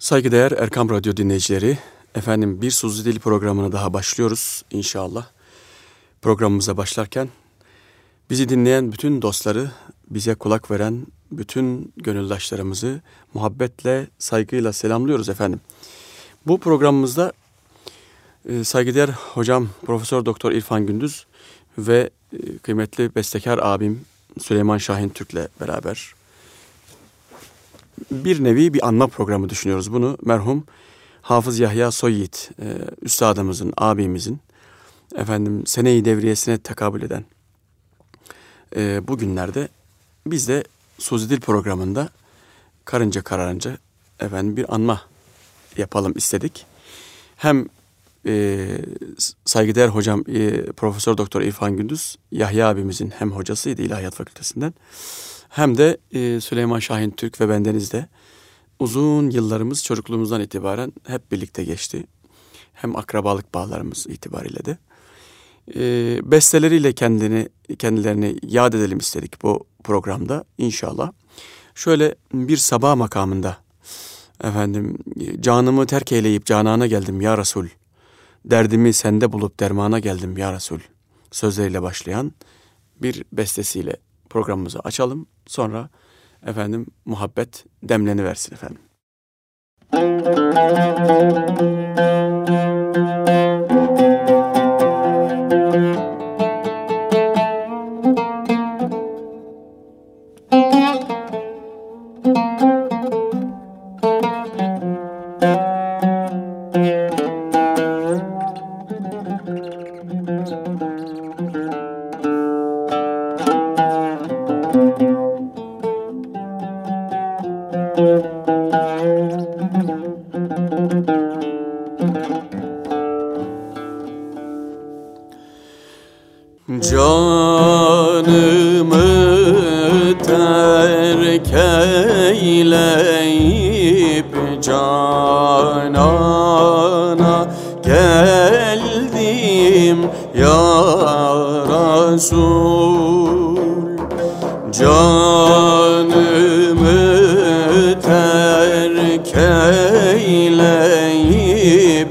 Saygıdeğer Erkam Radyo dinleyicileri, efendim bir Suzi Dil programına daha başlıyoruz inşallah. Programımıza başlarken bizi dinleyen bütün dostları, bize kulak veren bütün gönüldaşlarımızı muhabbetle, saygıyla selamlıyoruz efendim. Bu programımızda saygıdeğer hocam Profesör Doktor İrfan Gündüz ve kıymetli bestekar abim Süleyman Şahin Türk'le beraber bir nevi bir anma programı düşünüyoruz. Bunu merhum Hafız Yahya Soyyiğit, üstadımızın, abimizin efendim sene-i devriyesine tekabül eden bugünlerde biz de Suzi Dil programında karınca kararınca efendim bir anma yapalım istedik. Hem saygıdeğer hocam Profesör Doktor İrfan Gündüz Yahya abimizin hem hocasıydı İlahiyat Fakültesinden, hem de Süleyman Şahin Türk ve bendeniz de uzun yıllarımız çocukluğumuzdan itibaren hep birlikte geçti. Hem akrabalık bağlarımız itibariyle de besteleriyle kendilerini yad edelim istedik bu programda inşallah. Şöyle bir sabah makamında efendim canımı terk eyleyip canana geldim ya Resul. Derdimi sende bulup dermana geldim ya Resul. Sözleriyle başlayan bir bestesiyle programımızı açalım. Sonra efendim muhabbet demleniversin efendim. Canımı terk eyleyip canana geldim ya Resul. Canımı terk eyleyip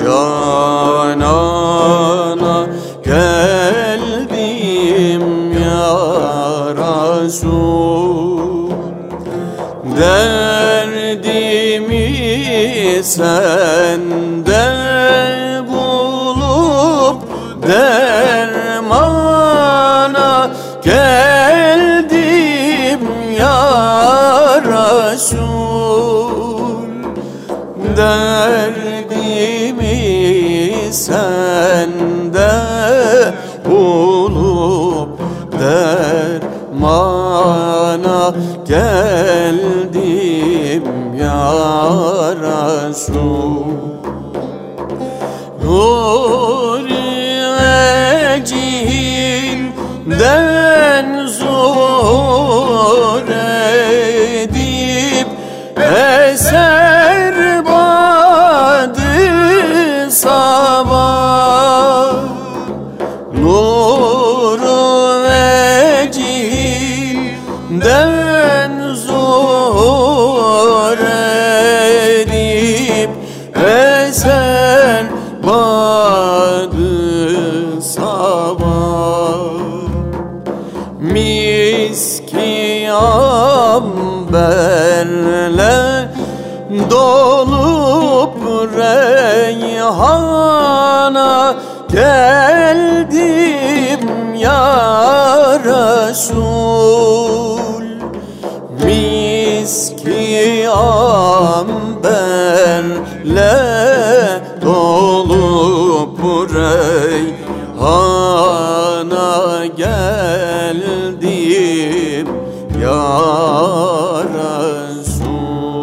canana geldim ya Resul. Derdimi sende bulup dermana geldim ya Resul. Derdimi sende bulup dermana geldim ya Resul. Nur-i vecihinden zor edip eser badı sabah. Nur-u vecihinden zor edip eser badı sabah. Miski amberle dolup reyhana geldim ya Resul. Miski amberle dolup reyhana geldim ya Resul.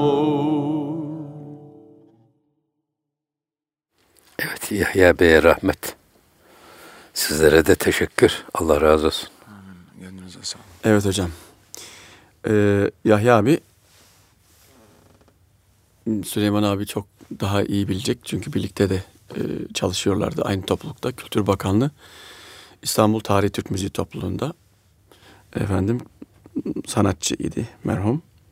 Evet, Yahya Bey'e rahmet. Sizlere de teşekkür. Allah razı olsun. Gönlünüze sağlık. Evet hocam. Yahya abi, Süleyman abi çok daha iyi bilecek. Çünkü birlikte de çalışıyorlardı aynı toplulukta. Kültür Bakanlığı İstanbul Tarih Türk Müziği Topluluğu'nda efendim sanatçı idi merhum.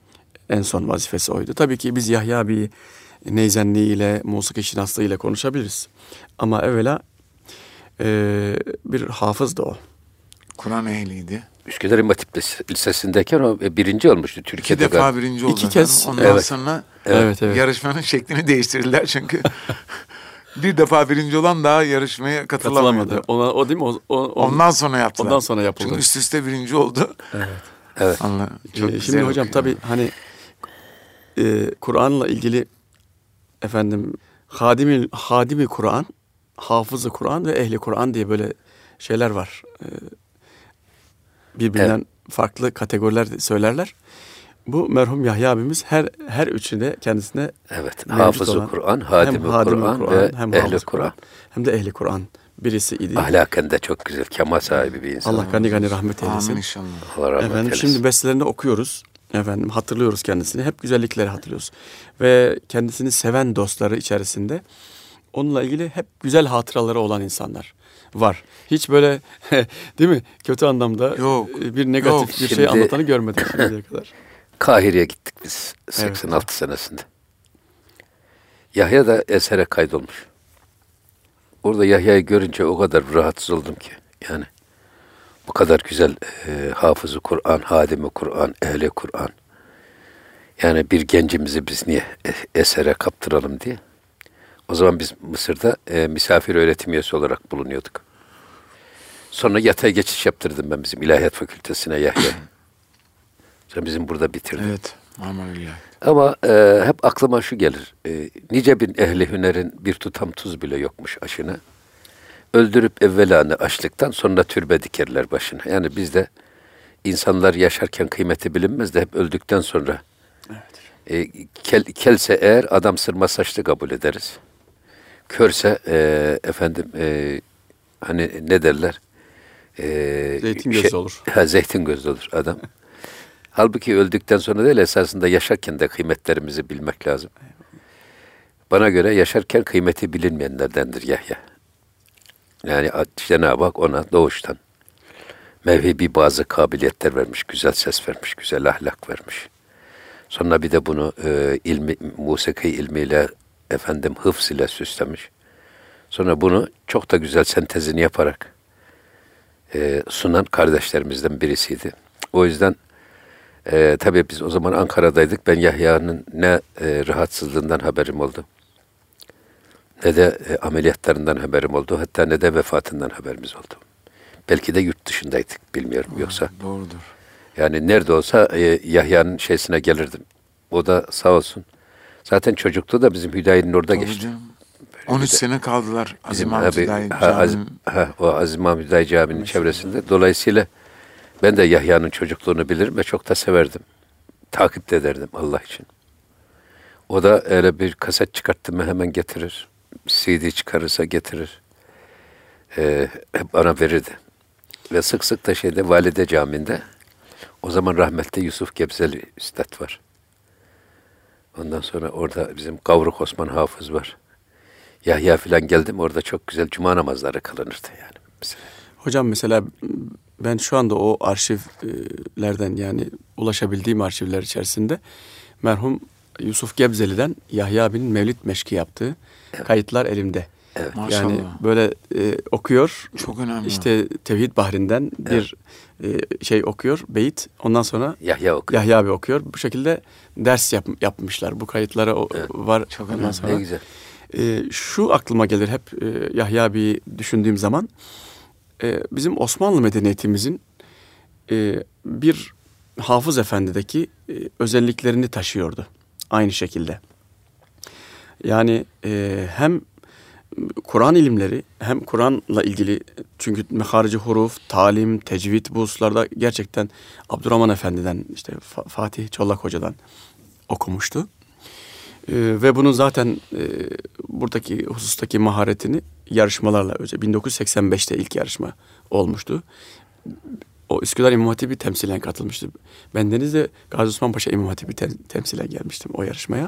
en son vazifesi oydu. Tabii ki biz Yahya abi neyzenliğiyle, musiki şinaslığıyla konuşabiliriz. Ama evvela bir hafızdı o. Kur'an ehliydi. Üsküdar İmam Hatip Lisesi'ndeyken o birinci olmuştu Türkiye'de. 2 defa birinci oldu. 2 kez. Ondan Evet. sonra Evet. yarışmanın şeklini değiştirdiler çünkü bir defa birinci olan daha yarışmaya katılamıyordu. Katılamadı. O değil mi? Ondan sonra yaptılar. Ondan sonra yapıldı. Çünkü üst üste birinci oldu. Evet. Allah, çok güzel Şimdi hocam okuyor. tabii hani Kur'an'la ilgili efendim hadimi Kur'an, hafızı Kur'an ve ehli Kur'an diye böyle şeyler var. Birbirinden farklı kategoriler söylerler. Bu merhum Yahya abimiz her üçünde kendisine Evet. mevcut Hafızı olan, Kur'an, hem hadimi Kur'an ve hem ehli hafız Kur'an. hem de ehli Kur'an birisi idi. Ahlaken de çok güzel, kemal sahibi bir insan. Allah gani gani rahmet eylesin. Amin inşallah. Allah rahmet Efendim eylesin. şimdi bestelerini okuyoruz. Efendim hatırlıyoruz kendisini. Hep güzellikleri hatırlıyoruz. Ve kendisini seven dostları içerisinde onunla ilgili hep güzel hatıraları olan insanlar var. Hiç böyle değil mi? Kötü anlamda Yok, bir negatif yok. bir şey Şimdi- anlatanı görmedim şimdiye kadar. Kahire'ye gittik biz 86 senesinde. Yahya da esere kaydolmuş. Orada Yahya'yı görünce o kadar rahatsız oldum ki. Yani bu kadar güzel hafızı Kur'an, hadimi Kur'an, ehli Kur'an. Yani bir gencimizi biz niye esere kaptıralım diye. O zaman biz Mısır'da misafir öğretim üyesi olarak bulunuyorduk. Sonra yatay geçiş yaptırdım ben bizim İlahiyat Fakültesine Yahya. Sonra bizim burada bitirdi. Evet. Amelillah. Ama hep aklıma şu gelir. Nice bir ehli hünerin bir tutam tuz bile yokmuş aşına. Öldürüp evvelanı açlıktan sonra türbe dikerler başına. Yani bizde insanlar yaşarken kıymeti bilinmez de hep öldükten sonra. Kelse eğer adam sırma saçlı kabul ederiz. Körse hani ne derler? Zeytin gözlü olur. Zeytin gözlü olur adam. Halbuki öldükten sonra değil, esasında yaşarken de kıymetlerimizi bilmek lazım. Bana göre yaşarken kıymeti bilinmeyenlerdendir Yahya. Yani Cenab-ı Hak ona doğuştan mevhibi bazı kabiliyetler vermiş, güzel ses vermiş, güzel ahlak vermiş. Sonra bir de bunu musiki ilmiyle, hıfz ile süslemiş. Sonra bunu çok da güzel sentezini yaparak sunan kardeşlerimizden birisiydi. O yüzden tabii biz o zaman Ankara'daydık. Ben Yahya'nın ne rahatsızlığından haberim oldu, ne de ameliyatlarından haberim oldu. Hatta ne de vefatından haberimiz oldu. Belki de yurt dışındaydık, bilmiyorum. Yoksa Doğrudur. yani nerede olsa Yahya'nın şeysine gelirdim. O da sağ olsun. Zaten çocukluğu da bizim Hüdayi'nin orada Tabii geçti. canım. 13 sene kaldılar Bizim Azim abi, Hamdi o Azim Hamdi Hüdayi Camii'nin çevresinde. Dolayısıyla ben de Yahya'nın çocukluğunu bilirim ve çok da severdim. Takip de ederdim Allah için. O da öyle bir kaset çıkarttı mı hemen getirir. CD çıkarırsa getirir. Hep bana verirdi. Ve sık sık da Valide Camii'nde o zaman rahmetli Yusuf Gebzeli Üstad var. Ondan sonra orada bizim Kavruk Osman Hafız var. Yahya filan geldim, orada çok güzel cuma namazları kılınırdı yani. Mesela. Hocam mesela ben şu anda o arşivlerden yani ulaşabildiğim arşivler içerisinde merhum Yusuf Gebzeli'den Yahya abinin mevlid meşki yaptığı kayıtlar elimde. Evet. Maşallah. Yani böyle okuyor. Çok önemli. İşte Tevhid Bahri'nden bir şey okuyor, beyit. Ondan sonra Yahya okuyor. Yahya abi okuyor. Bu şekilde ders yapmışlar. Bu kayıtlara var. Çok Ondan önemli. sonra Ne güzel. şu aklıma gelir hep Yahya abiyi düşündüğüm zaman bizim Osmanlı medeniyetimizin bir Hafız Efendi'deki özelliklerini taşıyordu. Aynı şekilde. Yani hem Kur'an ilimleri hem Kur'an'la ilgili çünkü meharici huruf, talim, tecvid bu hususlarda gerçekten Abdurrahman Efendi'den işte Fatih Çollak Hoca'dan okumuştu. Ve bunun zaten buradaki husustaki maharetini yarışmalarla 1985'te ilk yarışma olmuştu. O Üsküdar İmam Hatibi temsilen katılmıştı. Bendeniz de Gazi Osman Paşa İmam Hatibi temsilen gelmiştim o yarışmaya.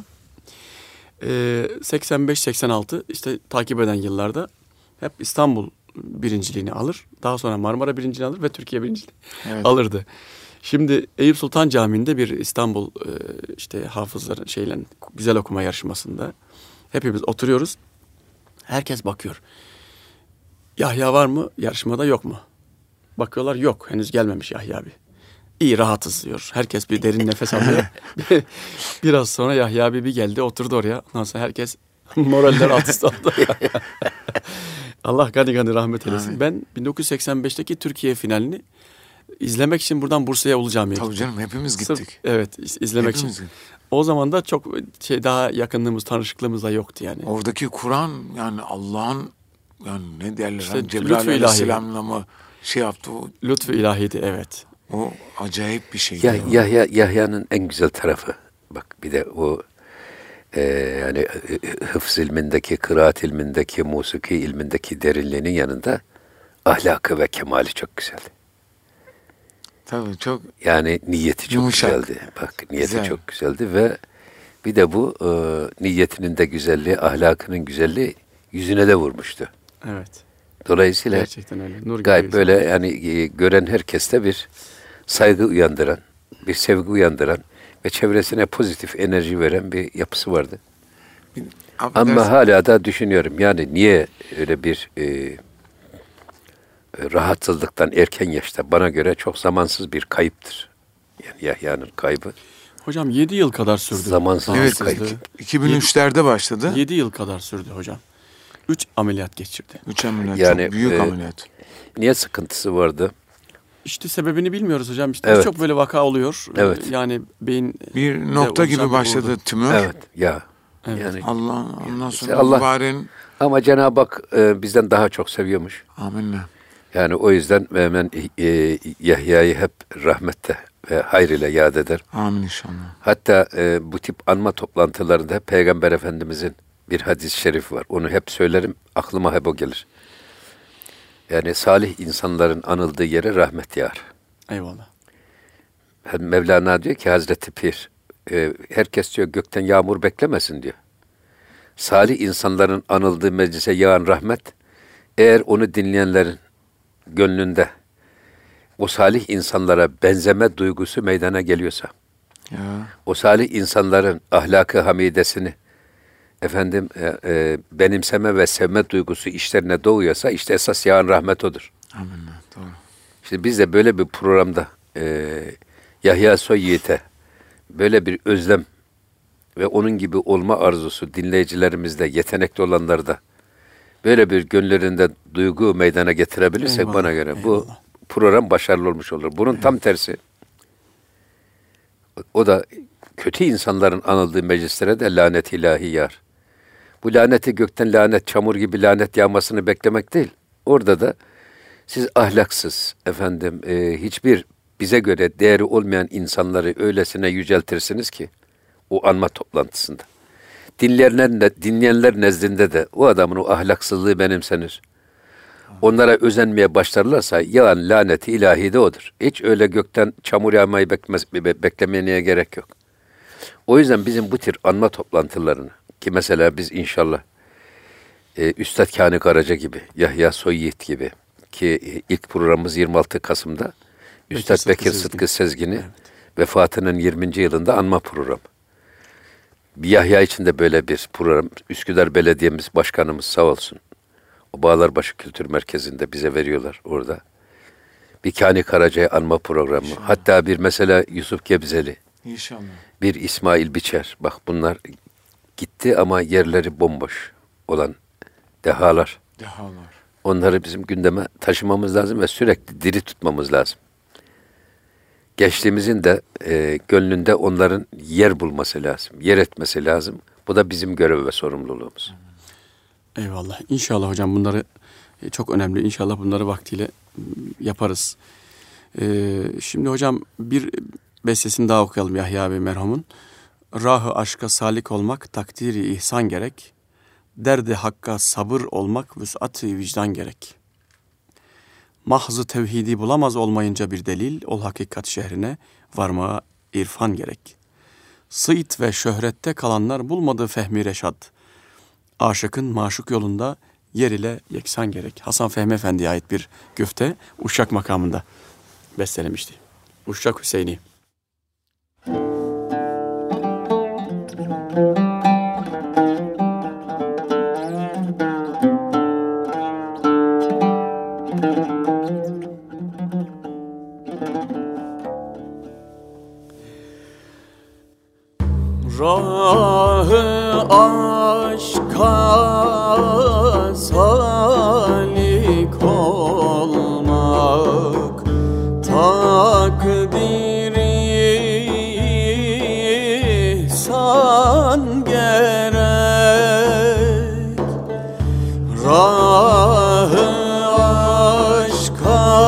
85-86 işte takip eden yıllarda hep İstanbul birinciliğini alır. Daha sonra Marmara birinciliğini alır ve Türkiye birinciliğini alırdı. Şimdi Eyüp Sultan Camii'nde bir İstanbul işte hafızların şeyle güzel okuma yarışmasında hepimiz oturuyoruz. Herkes bakıyor. Yahya var mı? Yarışmada yok mu? Bakıyorlar yok. Henüz gelmemiş Yahya abi. İyi rahatız diyor. Herkes bir derin nefes alıyor. Biraz sonra Yahya abi bir geldi oturdu oraya. Ondan sonra herkes moraller alt üst oldu. Allah gani gani rahmet eylesin. Ben 1985'teki Türkiye finalini izlemek için buradan Bursa'ya Ulu Cami'ye Tabii gittim. canım hepimiz Sırf, gittik. evet izlemek Hepimiz için. gittik. O zaman da çok daha yakınlığımız, tanışıklığımız da yoktu yani. Oradaki Kur'an yani Allah'ın yani ne derler İşte hani Cebrail lütfu ilahi. Aleyhisselam'la mı şey yaptı Lütfu ilahiydi evet. o acayip bir şeydi. Yahya'nın en güzel tarafı. Bak bir de o yani hıfz ilmindeki, kıraat ilmindeki, musiki ilmindeki derinliğinin yanında ahlakı ve kemali çok güzeldi. Tabii çok Yani niyeti çok yumuşak. güzeldi. Bak niyeti Güzel. çok güzeldi ve bir de bu niyetinin de güzelliği, ahlakının güzelliği yüzüne de vurmuştu. Evet. Dolayısıyla Gerçekten öyle. Nur gibi gayet insan. böyle yani gören herkeste bir saygı uyandıran, bir sevgi uyandıran ve çevresine pozitif enerji veren bir yapısı vardı. Ama hala da düşünüyorum yani niye öyle bir rahatsızlıktan erken yaşta bana göre çok zamansız bir kayıptır. Yani Yahya'nın kaybı. Hocam 7 yıl kadar sürdü. Zamansız Evet, bir kayıp. 2003'lerde başladı. 7 yıl kadar sürdü hocam. 3 ameliyat geçirdi. 3 ameliyat Yani, çok büyük ameliyat. Niye sıkıntısı vardı? İşte sebebini bilmiyoruz hocam. İşte Evet. çok böyle vaka oluyor. Evet. Yani beyin Bir nokta oluşan gibi bir başladı vurdu. tümör. Evet ya. Evet. Yani Ondan İşte sonra Allah- mübareğin ama Cenab-ı Hak bizden daha çok seviyormuş. amenna. Yani o yüzden ben Yahya'yı hep rahmette ve hayır ile yad eder. Amin inşallah. Hatta bu tip anma toplantılarında hep Peygamber Efendimizin bir hadis-i şerif var. Onu hep söylerim, aklıma hep o gelir. Yani salih insanların anıldığı yere rahmet yağar. Eyvallah. Mevlana diyor ki Hazreti Pir, herkes diyor gökten yağmur beklemesin diyor. Salih insanların anıldığı meclise yağan rahmet, eğer onu dinleyenlerin gönlünde o salih insanlara benzeme duygusu meydana geliyorsa, Ya o salih insanların ahlakı hamidesini benimseme ve sevme duygusu işlerine doğuyorsa işte esas yağan rahmet odur. amenna. Doğru. Şimdi biz de böyle bir programda Yahya Soyyiğit'e böyle bir özlem ve onun gibi olma arzusu dinleyicilerimizde, yetenekli olanlarda böyle bir gönüllerinde duygu meydana getirebilirsek Eyvallah, bana göre bu eyvallah. program başarılı olmuş olur. Bunun tam tersi. O da kötü insanların anıldığı meclislere de lanet ilahi yağar. Bu laneti gökten lanet, çamur gibi lanet yağmasını beklemek değil. Orada da siz ahlaksız, hiçbir bize göre değeri olmayan insanları öylesine yüceltirsiniz ki o anma toplantısında. Dinleyenler nezdinde de o adamın o ahlaksızlığı benimsenir. Onlara özenmeye başlarlarsa yağan laneti ilahi de odur. Hiç öyle gökten çamur yağmayı beklemeye gerek yok. O yüzden bizim bu tür anma toplantılarını ki mesela biz inşallah Üstad Kani Karaca gibi, Yahya Soyyiğit gibi ki ilk programımız 26 Kasım'da Üstad Bekir Sıtkı Sezgin'i vefatının 20. yılında anma programı. Bir Yahya için de böyle bir program. Üsküdar Belediye'miz başkanımız sağ olsun. O Bağlarbaşı Kültür Merkezi'nde bize veriyorlar orada. Bir Kani Karaca'yı anma programı. İnşallah. Hatta bir mesela Yusuf Gebzeli. İnşallah. Bir İsmail Biçer. Bak bunlar gitti ama yerleri bomboş olan dehalar. Onları bizim gündeme taşımamız lazım ve sürekli diri tutmamız lazım. Gençliğimizin de gönlünde onların yer bulması lazım, yer etmesi lazım. Bu da bizim görev ve sorumluluğumuz. Eyvallah. İnşallah hocam bunları çok önemli. İnşallah bunları vaktiyle yaparız. Şimdi hocam bir bestesini daha okuyalım Yahya abi merhumun. Rahı aşka salik olmak takdiri ihsan gerek. Derdi hakka sabır olmak vüs'at-ı vicdan gerek. Mahzı tevhidi bulamaz olmayınca bir delil, ol hakikat şehrine varmaya irfan gerek. Sıit ve şöhrette kalanlar bulmadı fehmi reşad. Aşıkın maşuk yolunda yer ile yeksan gerek. Hasan Fehmi Efendi'ye ait bir güfte Uşak makamında bestelemişti. Uşak Hüseyini. Rahı aşka salik olmak takdiri ihsan gerek. Rahı aşka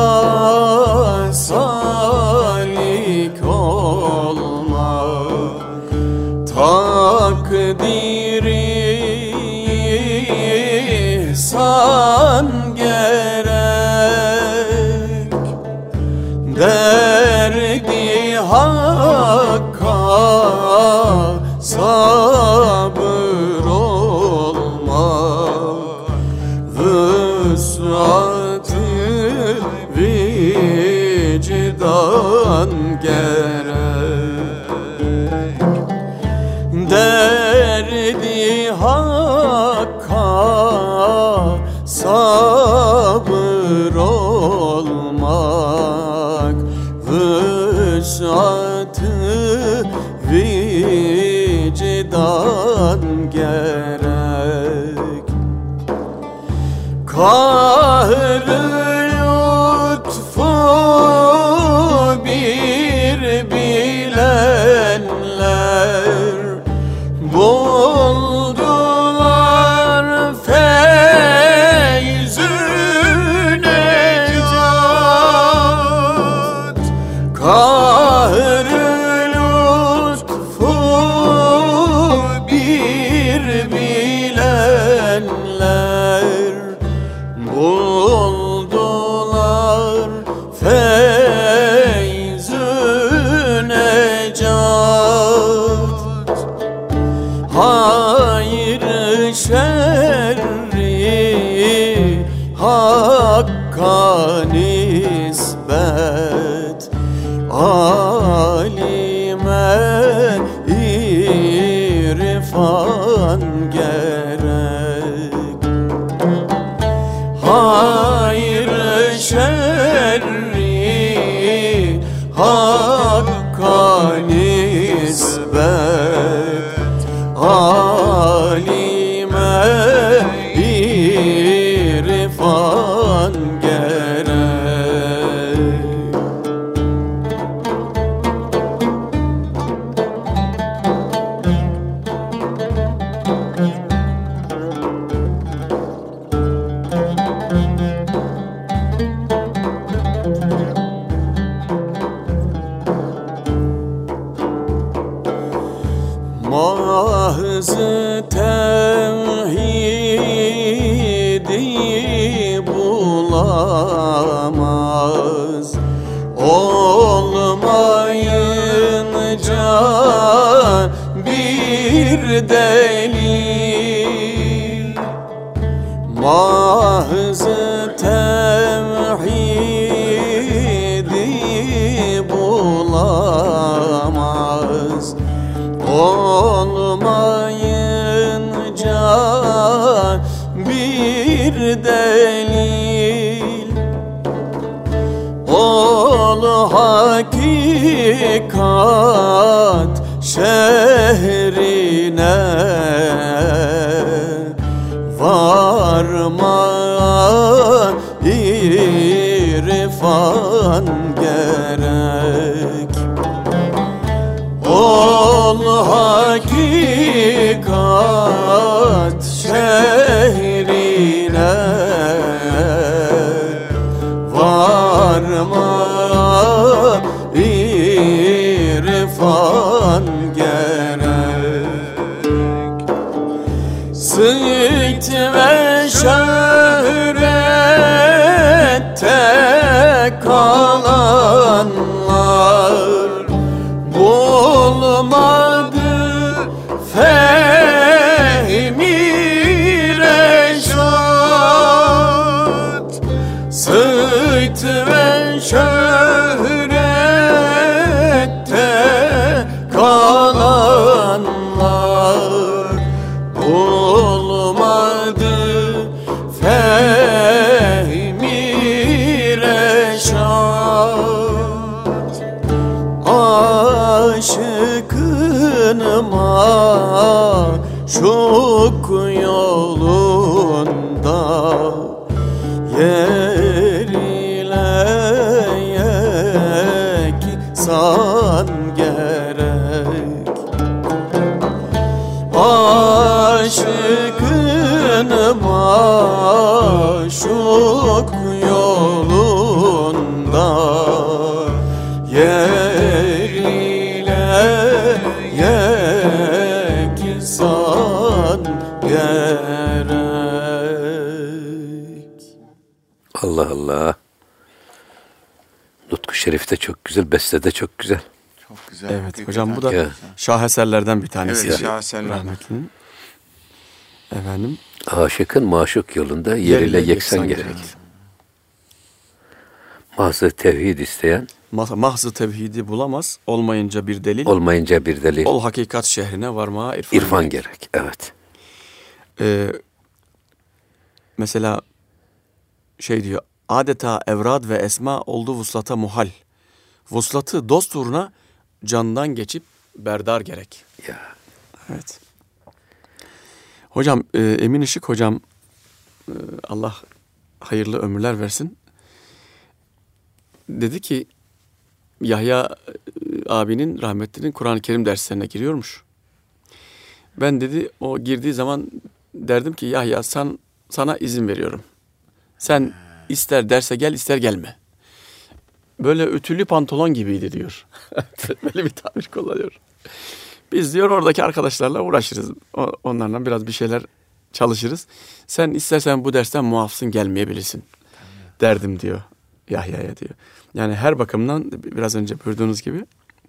salik olmak takdiri ihsan gerek. Derdi hakka sabır olmak vüs'at-ı vicdan gerek. Derdi hakka sabır olmak vüs'at-ı vicdan gerek. Kahr-ı lütfu bir bilenler buldular feyz-ü necat. Kahr-ı lütfu bir bilenler buldular feyz-ü necat. Hayır şerri hakka nispet alime irfan gerek. Hayır şerri hakka nispet alime irfan gerek. Mahz-ı tevhidi bulamaz olmayınca bir delil. Mahz-ı tevhidi bulamaz olmayınca bir delil. Ol hakikat şehrine varma irfan gerek. Ol hakikat şehrine varma irfan gerek. Sıt ve şöhrette kalanlar bulmadı fehmi reşat. Sıt ve şöhret olmadı fehmi reşat, aşıkın maşuk yolunda yer ile yeksan gerek. Aşıkın maşuk yolunda yer ile yeksan gerek. Allah Allah. Nutku Şerif de çok güzel, beste de çok güzel. Çok güzel. Evet hakikaten. hocam, bu da Ya. şaheserlerden bir tanesi. Evet, şaheserlerden. Rahmetlinin. Efendim. Aşıkın maşuk yolunda yer ile yeksan gerek. Mahzı tevhid isteyen, Mahzı tevhidi bulamaz, olmayınca bir delil. olmayınca bir delil, Ol hakikat şehrine varmaya irfan, irfan gerek. Evet. Mesela şey diyor, adeta evrad ve esma oldu vuslata muhal. Vuslatı dost uğruna candan geçip berdar gerek. Ya. Evet. Hocam Emin Işık hocam, Allah hayırlı ömürler versin. Dedi ki Yahya abinin, rahmetlinin Kur'an-ı Kerim derslerine giriyormuş. Ben dedi o girdiği zaman derdim ki Yahya sana izin veriyorum. Sen ister derse gel, ister gelme. Böyle ütülü pantolon gibiydi diyor. Böyle bir tabir kullanıyor. Biz diyor oradaki arkadaşlarla uğraşırız. Onlarla biraz bir şeyler çalışırız. Sen istersen bu dersten muafsın, gelmeyebilirsin derdim diyor Yahya'ya diyor. Yani her bakımdan biraz önce buyurduğunuz gibi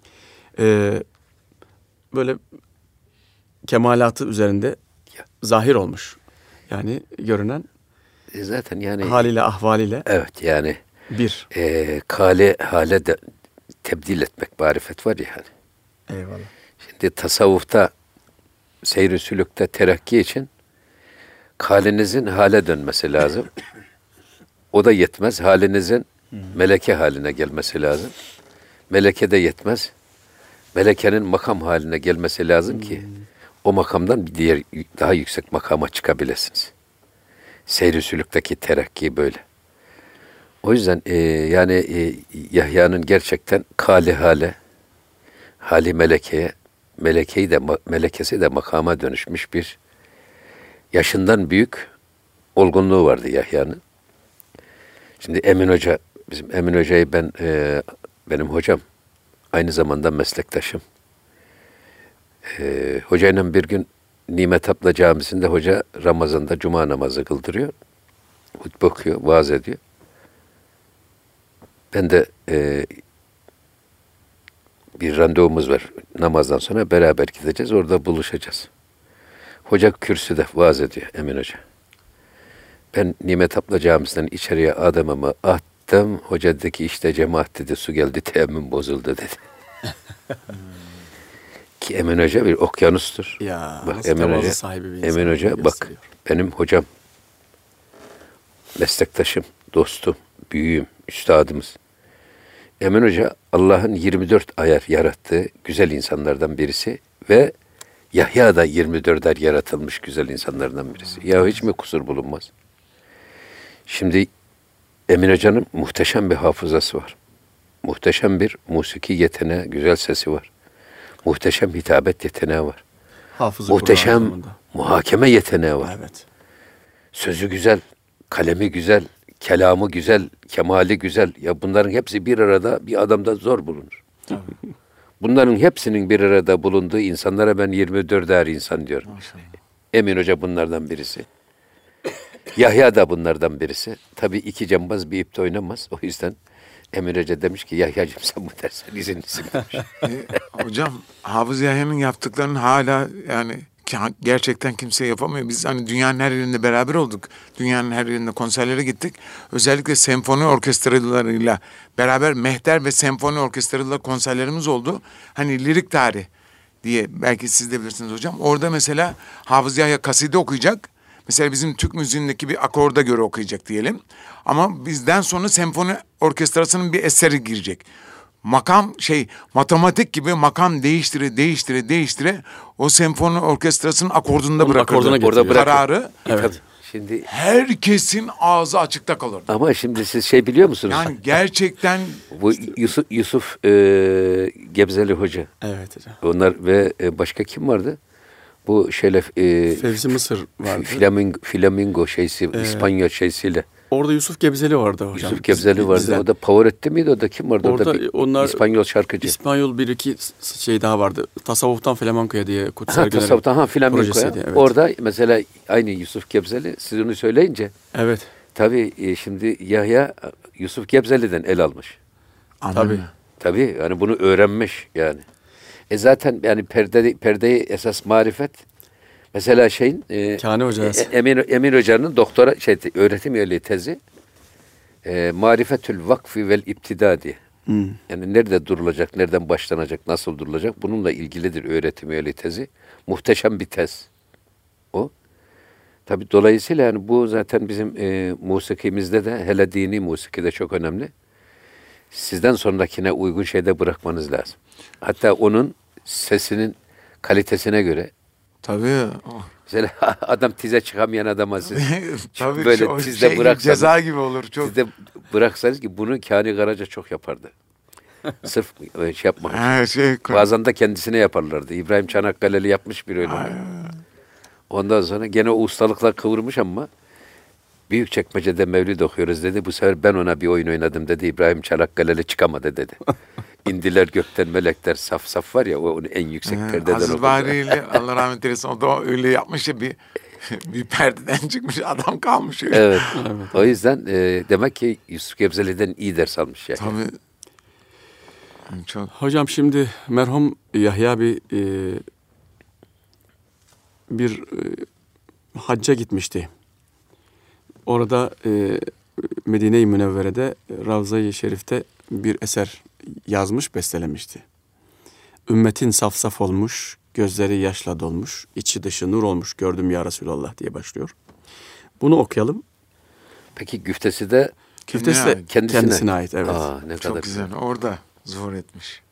böyle kemalatı üzerinde zahir olmuş. Yani görünen Zaten yani haliyle ahvaliyle evet yani bir. kale hale de tebdil etmek marifet var ya hani. Eyvallah. Şimdi tasavvufta seyr-i sülükte terakki için halinizin hale dönmesi lazım. O da yetmez. Halinizin meleke haline gelmesi lazım. Meleke de yetmez. Melekenin makam haline gelmesi lazım ki o makamdan bir diğer daha yüksek makama çıkabilirsiniz. Seyr-i sülükteki terakki böyle. O yüzden Yahya'nın gerçekten kâli hale, hali melekeye, melekesi de makama dönüşmüş bir yaşından büyük olgunluğu vardı Yahya'nın. Şimdi Emin Hoca, bizim Emin Hoca'yı benim hocam, aynı zamanda meslektaşım. Hocayla bir gün Nimet Abla Camisi'nde hoca Ramazan'da cuma namazı kıldırıyor. Hutbe okuyor, vaaz ediyor. Ben de bir randevumuz var. Namazdan sonra beraber gideceğiz, orada buluşacağız. Hoca kürsüde vaaz ediyor, Emin Hoca. Ben Nimet Abla Camisi'nden içeriye adımımı attım. Hoca dedi ki işte cemaat dedi, su geldi, teyemmüm bozuldu dedi. Ki Emin Hoca bir okyanustur. Ya, bak nasıl Emin tevazu Hoca, sahibi bir insan Emin Hoca bak gösteriyor. benim hocam, meslektaşım, dostum, büyüğüm, üstadımız. Emin Hoca Allah'ın 24 ayar yarattığı güzel insanlardan birisi ve Yahya da 24'er yaratılmış güzel insanlardan birisi. Ya hiç mi kusur bulunmaz? Şimdi Emin Hoca'nın muhteşem bir hafızası var. Muhteşem bir musiki yeteneği, güzel sesi var. Muhteşem hitabet yeteneği var. Hafızı Muhteşem Kur'an anlamında. muhakeme yeteneği var. Evet. Sözü güzel, kalemi güzel, kelamı güzel, kemali güzel. Ya bunların hepsi bir arada bir adamda zor bulunur. Bunların hepsinin bir arada bulunduğu insanlara ben 24'er insan diyorum. Maşallah. Emin Hoca bunlardan birisi. Yahya da bunlardan birisi. Tabii iki cambaz bir ipte oynamaz. O yüzden Emin Hoca demiş ki Yahya'cığım sen bu dersen izinlisin demiş. Hocam Hafız Yahya'nın yaptıklarını hala yani gerçekten kimse yapamıyor. Biz hani dünyanın her yerinde beraber olduk. Dünyanın her yerinde konserlere gittik. Özellikle senfoni orkestralarıyla beraber mehter ve senfoni orkestralarıyla konserlerimiz oldu. Hani lirik tarih. diye belki siz de bilirsiniz hocam. Orada mesela Hafız Yahya kaside okuyacak. Mesela bizim Türk müziğindeki bir akorda göre okuyacak diyelim. Ama bizden sonra senfoni orkestrasının bir eseri girecek. Makam matematik gibi makam değiştire o senfoni orkestrasının akordunda Onun bırakırdı. akorduna getiriyor. Orada bırakır. Kararı Evet. Şimdi herkesin ağzı açıkta kalırdı. ama şimdi siz biliyor musunuz? Yani gerçekten Bu Yusuf Gebzeli Hoca. Evet hocam. Onlar ve başka kim vardı? Bu Fevzi Mısır vardı. Flamingo İspanyol şeysiyle. Orada Yusuf Gebzeli vardı hocam. Yusuf Gebzeli vardı. Bizden. O da Pavarotti miydi? O da kim vardı? Orada bir onlar İspanyol şarkıcı. İspanyol bir iki şey daha vardı. Tasavvuftan Flamenco'ya diye Kutsal Güner'in Tasavvuftan Flamenco'ya. projesiydi, evet. Orada mesela aynı Yusuf Gebzeli siz onu söyleyince Evet. tabii şimdi Yahya Yusuf Gebzeli'den el almış. Tabii. Tabii yani bunu öğrenmiş yani. Zaten yani perdeyi esas marifet. Mesela Kani Hoca. Emin Hoca'nın doktora öğretim üyeliği tezi Marifetül Vakfi vel İptida diye. Yani nerede durulacak, nereden başlanacak, nasıl durulacak bununla ilgilidir öğretim üyeliği tezi. Muhteşem bir tez o. Tabii dolayısıyla yani bu zaten bizim musikimizde de hele dini musikide çok önemli. Sizden sonrakine uygun şeyde bırakmanız lazım. Hatta onun sesinin kalitesine göre. Tabii. Mesela adam tize çıkamayan adama siz Tabii böyle o tizde bıraksanız, ceza gibi olur. Çok. tizde bıraksanız ki bunu Kani Karaca çok yapardı. Sırf yapmak için. Bazen de kendisine yaparlardı. İbrahim Çanakkale'li yapmış bir öyle. Ondan sonra gene o ustalıkla kıvırmış ama Büyükçekmece'de mevlid okuyoruz dedi. Bu sefer ben ona bir oyun oynadım dedi. İbrahim Çanakkale'li çıkamadı dedi. İndiler gökten melekler saf saf var ya o onu en yüksek perdeden okudu. Aziz Bahri'yle Allah rahmet eylesin o da öyle yapmış ya bir perdeden çıkmış adam kalmış öyle. Evet. O yüzden demek ki Yusuf Gebzeli'den iyi ders almış yani. Tabii. Çok. Hocam şimdi merhum Yahya bir hacca gitmişti. Orada Medine-i Münevvere'de Ravza-i Şerif'te bir eser yazmış, bestelemişti. Ümmetin saf saf olmuş, gözleri yaşla dolmuş, içi dışı nur olmuş gördüm ya Resulallah diye başlıyor. Bunu okuyalım. Peki güftesi de Güftesi de kendisine ait. Evet. Ne Çok kadar güzel. Orada zuhur etmiş.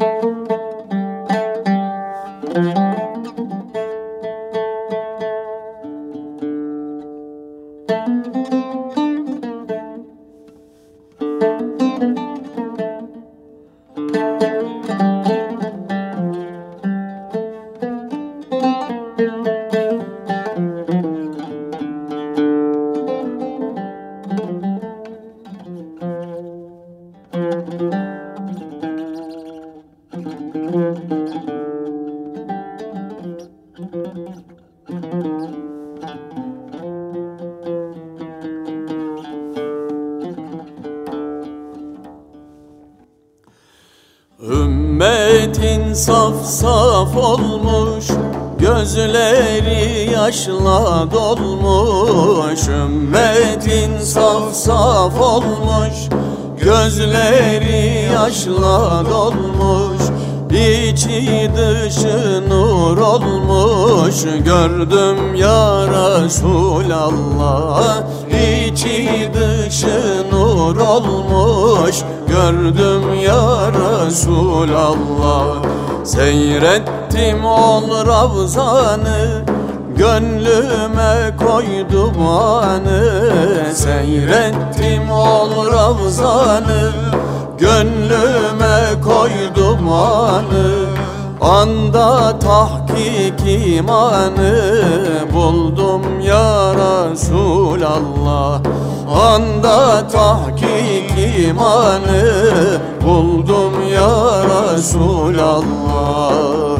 Ümmetin saf saf olmuş, gözleri yaşla dolmuş. Ümmetin saf saf olmuş, gözleri yaşla dolmuş. İçi dışı nur olmuş, gördüm ya Resulallah. İçi dışı nur olmuş, gördüm ya Resulallah. Seyrettim ol Ravzanı, gönlüme koydum anı. Seyrettim ol Ravzanı, gönlüme koydum anı. Anda tahkik imanı buldum ya Resulallah. Anda tahkik imanı buldum ya Resulallah.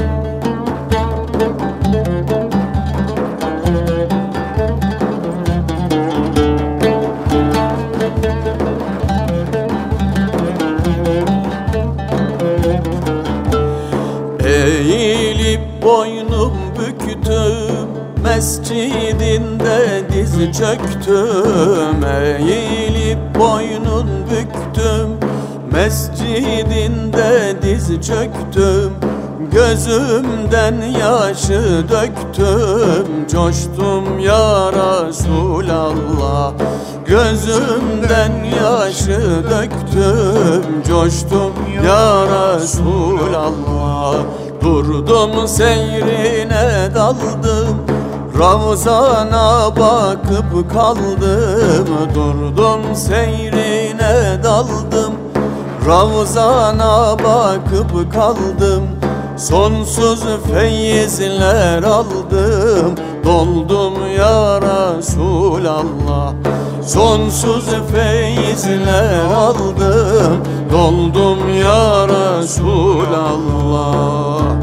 Eğilip boynum büktüm, mescidinde diz çöktüm. Eğilip boynum büktüm, mescidinde diz çöktüm. Gözümden yaşı döktüm, coştum ya Resulallah. Gözümden yaşı döktüm, coştum ya Resulallah. Durdum seyrine daldım, Ravzana bakıp kaldım. Durdum seyrine daldım, Ravzana bakıp kaldım. Sonsuz feyizler aldım, doldum ya Resulallah. Sonsuz feyizler aldım, doldum ya Resulallah.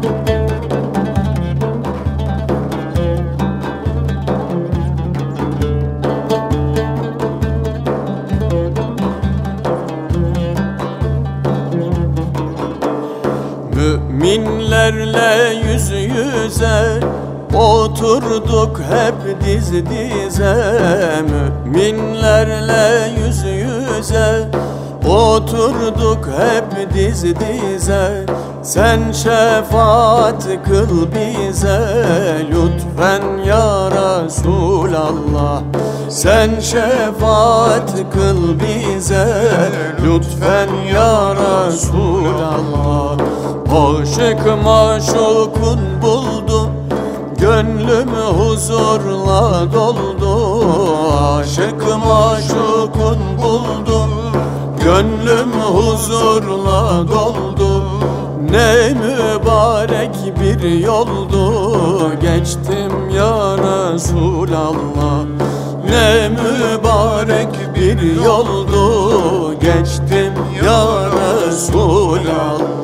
Müminlerle yüz yüze oturduk hep diz dize. Müminlerle yüz yüze oturduk hep diz dize. Sen şefaat kıl bize lütfen ya Resulallah. Sen şefaat kıl bize lütfen ya Resulallah. Aşık maşukun buldu, gönlüm huzurla doldu. Aşık maşukun buldu, gönlüm huzurla doldu. Ne mübarek bir yoldu, geçtim ya Resulallah. Ne mübarek bir yoldu, geçtim ya Resulallah.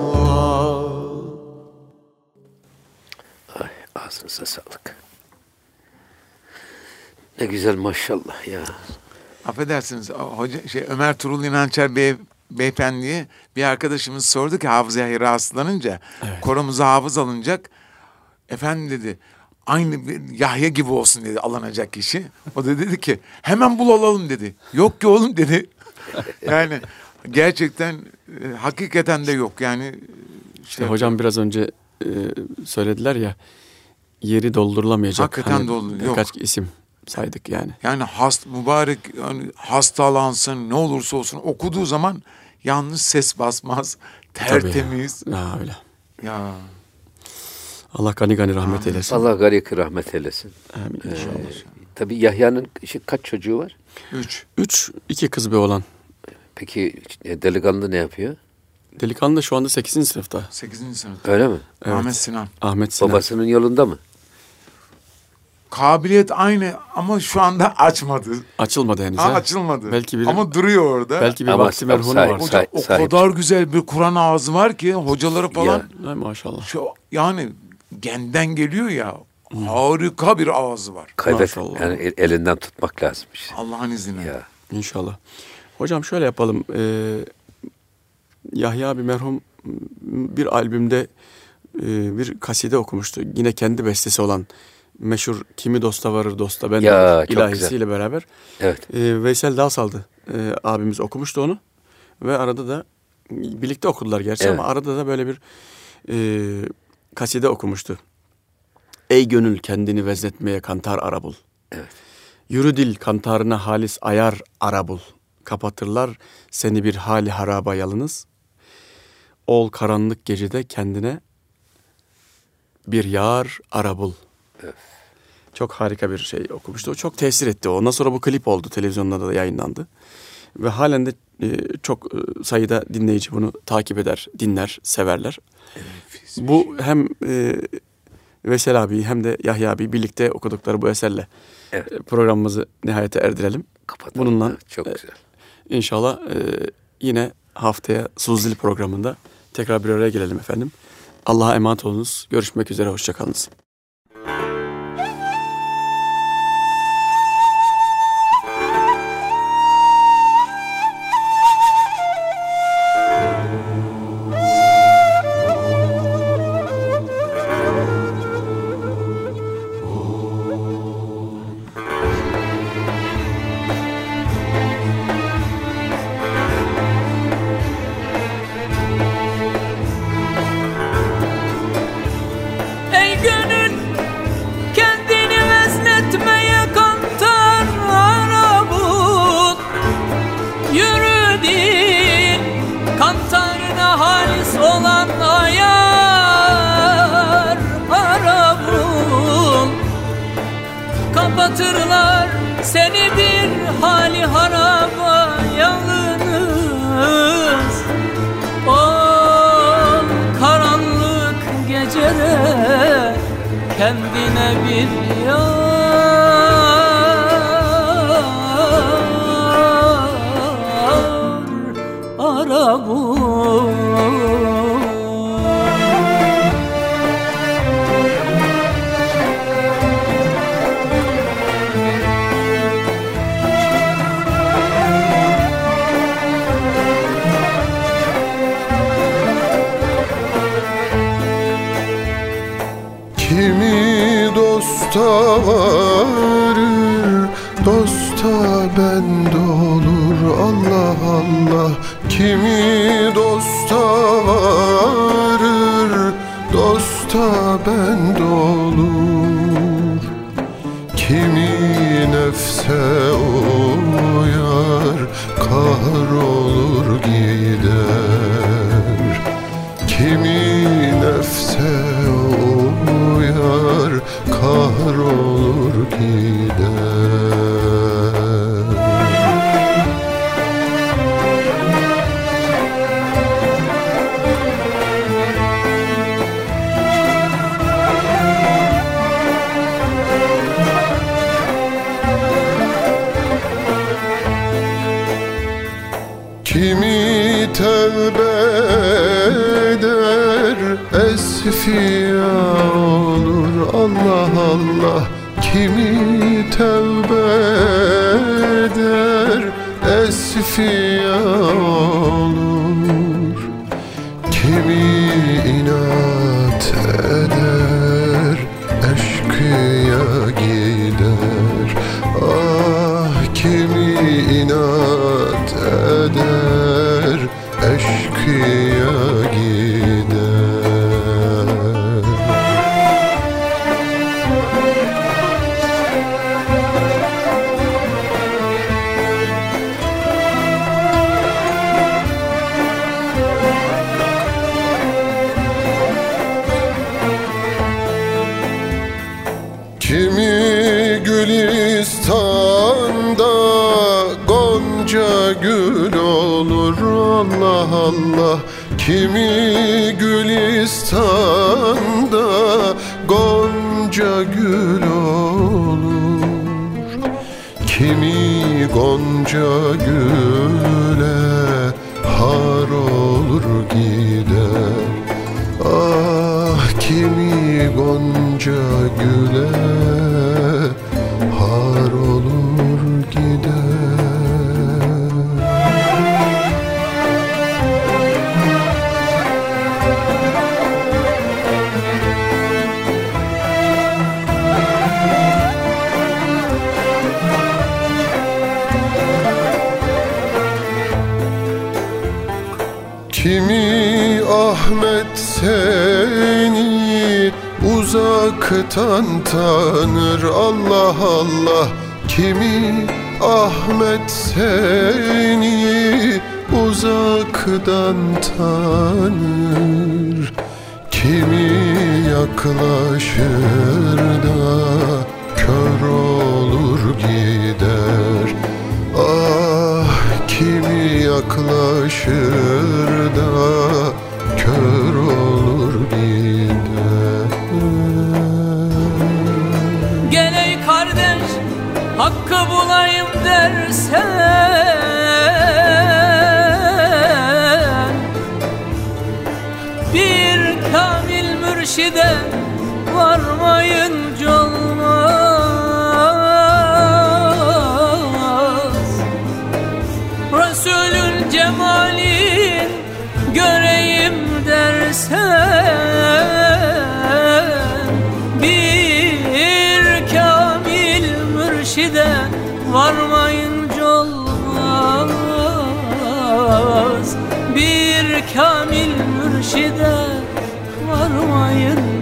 Ağzınıza sağlık. Ne güzel maşallah ya. Affedersiniz hoca, Ömer Tuğrul İnançer beyefendiye bir arkadaşımız sordu ki Hafız Yahya rahatsızlanınca, evet, koromuza hafız alınacak. Efendim dedi, aynı Yahya gibi olsun dedi alınacak kişi. O da dedi ki hemen bul alalım dedi. Yok ki oğlum dedi. Yani gerçekten hakikaten de yok yani. Hocam biraz önce söylediler ya, yeri doldurulamayacak. Hakikaten dolduruluyor. Birkaç isim saydık yani. Yani mübarek yani hastalansın ne olursa olsun okuduğu zaman yalnız ses basmaz, tertemiz. Tabii ya. Öyle. Ya. Allah gani gani rahmet eylesin. Allah gani rahmet eylesin. Amin inşallah. Tabii Yahya'nın kaç çocuğu var? 3, 2 kız bir oğlan. Peki delikanlı ne yapıyor? Delikanlı da şu anda 8. sınıfta. 8. sınıf. Öyle mi? Evet. Ahmet Sinan. Babasının yolunda mı? Kabiliyet aynı ama şu anda açmadı. Açılmadı henüz. Açılmadı. Belki bir, ama duruyor orada. Belki bir vakti merhunu var. Hoca, o kadar güzel bir Kur'an ağzı var ki hocaları falan. Ya, maşallah. Yani genden geliyor ya. Harika bir ağzı var. Yani elinden tutmak lazım işte. Allah'ın izniyle. Ya. İnşallah. Hocam şöyle yapalım. Yahya abi merhum bir albümde bir kaside okumuştu. Yine kendi bestesi olan meşhur Kimi Dosta Varır Dosta Ben ilahisiyle beraber. Evet. Veysel Dağsaldı abimiz okumuştu onu. Ve arada da birlikte okudular gerçi, evet, ama arada da böyle bir kaside okumuştu. Ey gönül kendini vezletmeye kantar ara bul. Evet. Yürü dil kantarına halis ayar ara bul. Kapatırlar seni bir hali haraba yalınız. Ol karanlık gecede kendine bir yar ara bul. Evet. Çok harika bir şey okumuştu. O çok tesir etti. Ondan sonra bu klip oldu. Televizyonlarda da yayınlandı. Ve halen de çok sayıda dinleyici bunu takip eder, dinler, severler. Evet, bu hem Veysel abi hem de Yahya abi birlikte okudukları bu eserle, evet, programımızı nihayete erdirelim. Kapatalım. Bununla çok güzel. İnşallah yine haftaya Suzil programında tekrar bir araya gelelim efendim. Allah'a emanet olunuz. Görüşmek üzere. Hoşça kalınız. batırlar seni bir hali haraba yalnız. O karanlık gecede kendine bir yar ara bul. Kimi dosta varır, dosta bende olur. Allah Allah. Kimi dosta varır, dosta bende olur. Kimi nefse uyar, kahrolur gider. Kimi nefse uyar, kahrolur gider. Kimi tevbe eder, esfiya olur. Allah Allah. Kimi tevbe eder, esfiya olur. Kimi inat eder, eşkıya gider. Ah, kimi inat eder, eşkıya gider. Kimi Gülistan'da gonca gül olur. Allah Allah. Kimi Gülistan'da gonca gül olur. Kimi gonca güle har olur gider. Ah, kimi gonca güle har olur gider. Kimi Ahmet seni uzaktan tanır. Allah Allah. Kimi Ahmet seni uzaktan tanır. Kimi yaklaşır da kör olur gider. Ah, kimi yaklaşır da kör olur gider. Gel ey kardeş, hakkı bulayım dersen, bir kamil mürşide varmayınca olmaz. Resulül cemalin göreyim dersen, bir kamil mürşide varmayınca olmaz. Bir kamil mürşide varmayınca